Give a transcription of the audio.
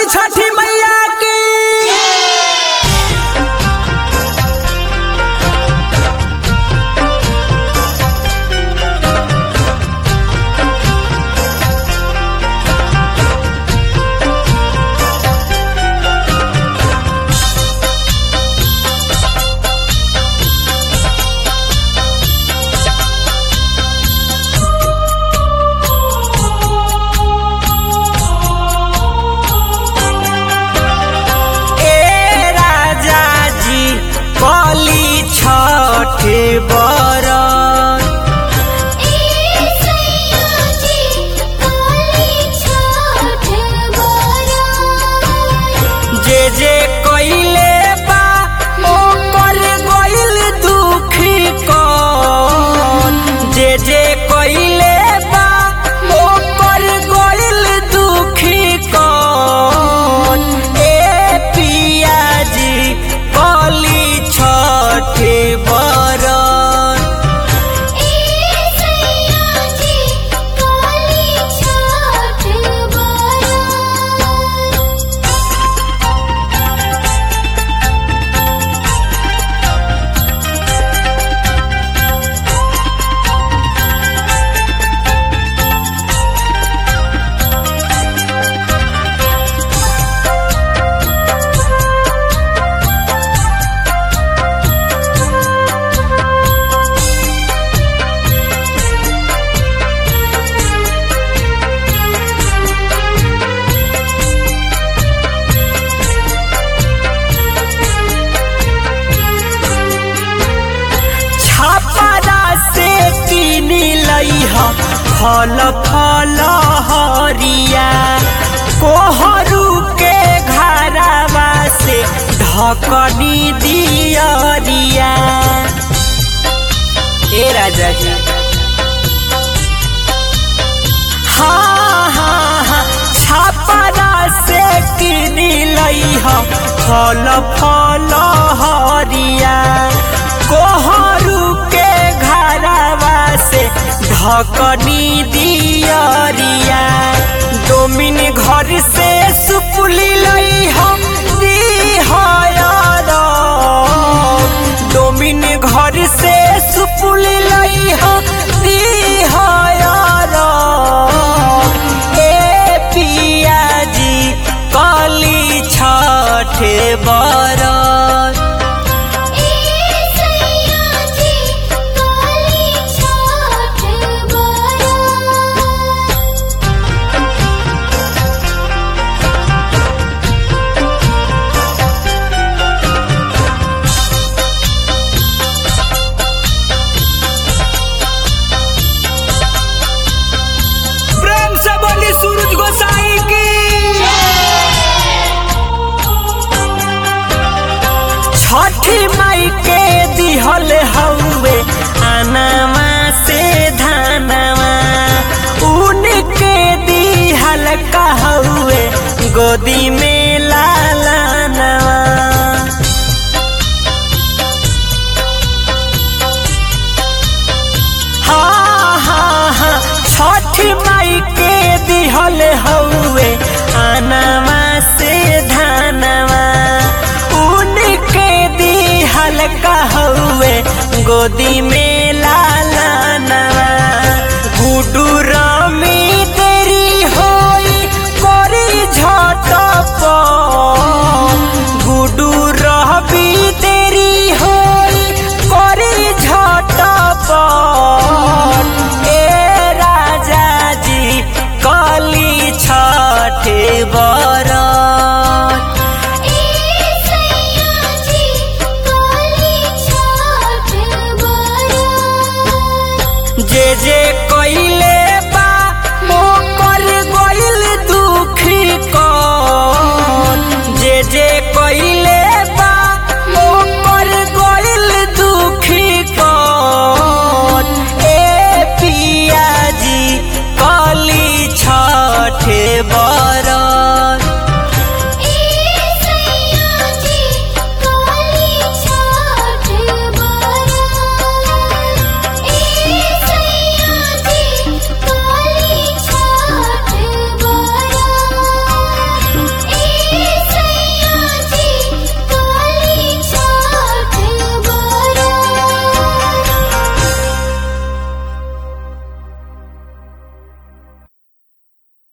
छठी मैया की। जे जे कइले बा ओकर गइल दुखी कौन, जे जे कइले बा ओकर गइल दुखी कौन। ए पिया जी कली छठे बरन। फल फल हरिया कोहरू के घरवा से ढकनी दियरिया। ए राजा जी हाँ हाँ हाँ छापरा से किनी लइहा फल फल हरिया कोहरू के घरवा से ढकनी दियरिया। डोमिन घर से सुपुली लइहा दिहयर, डोमिन घर से सुपुली लइहा दिहयर। ए पिया जी कली छठे बरन। सूरज गोसाई की छठी माई के दिहल हउए आनावा से धानावा, उनके दिहल कहउए गोदी में लालानवा। हाँ हाँ हाँ छठी माई के दिहल हउए आनावा से धानवा, उनके दिहल कहउए गोदी में